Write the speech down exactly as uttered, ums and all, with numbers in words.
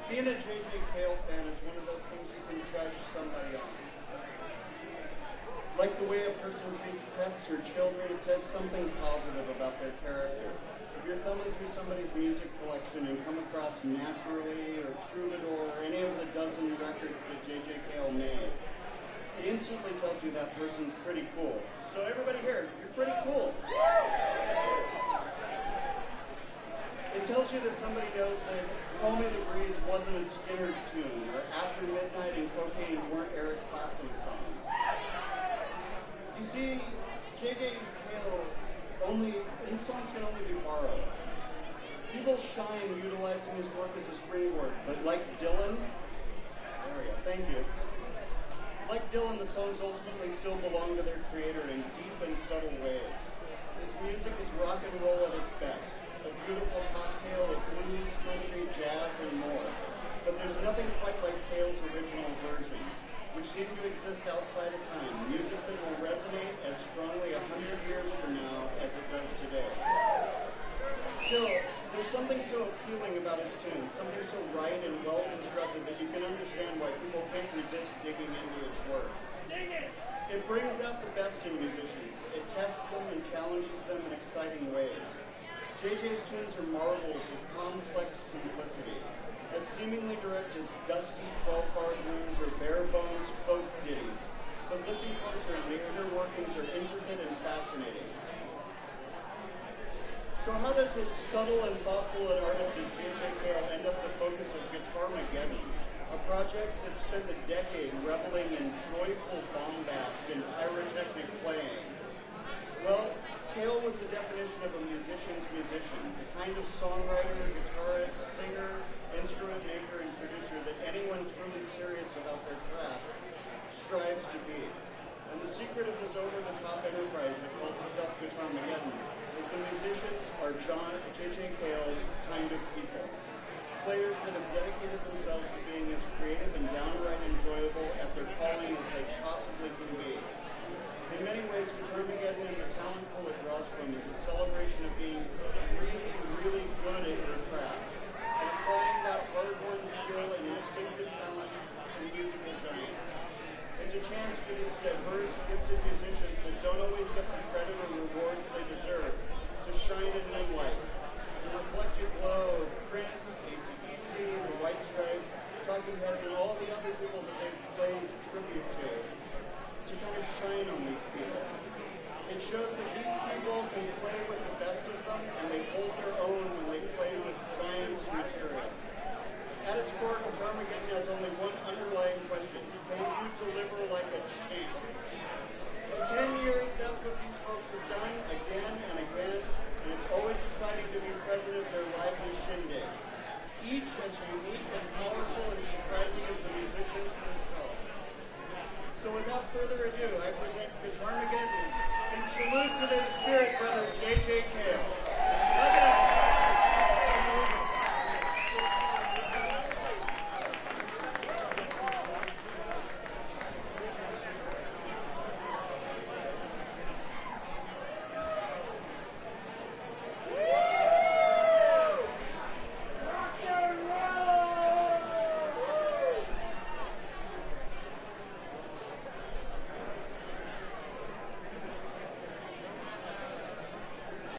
Being a J J Cale fan is one of those things you can judge somebody on. Like the way a person treats pets or children, it says something positive about their character. If you're thumbing through somebody's music collection and come across Naturally or Troubadour or any of the dozen records that J J Cale made, it instantly tells you that person's pretty cool. So everybody here, you're pretty cool. It tells you that somebody knows that Call Me the Breeze wasn't a Skinner tune, or After Midnight and Cocaine weren't Eric Clapton songs. You see, J J Cale, only, his songs can only be borrowed. People shine utilizing his work as a springboard, but like Dylan, there we go, thank you. Like Dylan, the songs ultimately still belong to their creator in deep and subtle ways. His music is rock and roll at its best, a beautiful cocktail of blues, country, jazz, and more. But there's nothing quite like Cale's original versions, which seem to exist outside of time, music that will resonate as strongly a hundred years from now as it does today. Still, there's something so appealing about his tunes, something so right and well-constructed that you can understand why people can't resist digging into his work. It brings out the best in musicians. It tests them and challenges them in exciting ways. J J's tunes are marvels of complex simplicity, as seemingly direct as dusty twelve-bar blues or bare-bones folk ditties. But listen closer and the inner workings are intricate and fascinating. So how does his subtle and thoughtful an artist as J J Cale end up the focus of Guitarmageddon, a project that spent a decade reveling in joyful bombast and pyrotechnic playing? Well, Cale was the definition of a musician's musician, the kind of songwriter, guitarist, singer, instrument maker, and producer that anyone truly serious about their craft strives to be. And the secret of this over-the-top enterprise that calls itself Guitarmageddon is the musicians are John J J Cale's kind of people. Players that have dedicated themselves to being as creative and downright enjoyable at their calling as they possibly can be. In many ways, Guitarmageddon and the talent pool it draws from is a celebration of being really, really good at your craft, and applying that hard-won skill and instinctive talent to musical giants. It's a chance for these diverse, gifted musicians that don't always get the credit or rewards they deserve to shine in new light, to reflect your glow of Prince, A C D C, the White Stripes, Talking Heads, and all the other people that they've played tribute to, to kind of shine on these people. It shows that these people can play with the best of them, and they hold their own when they play with giants material. At its core, Guitarmageddon has only one underlying question: can you deliver like a champ? For ten years, that's what these folks have done again and again, and it's always exciting to be present at their lively shindigs, each as unique and powerful and surprising as the musicians themselves. So without further ado, I present Guitarmageddon and salute to their spirit brother, J J Cale.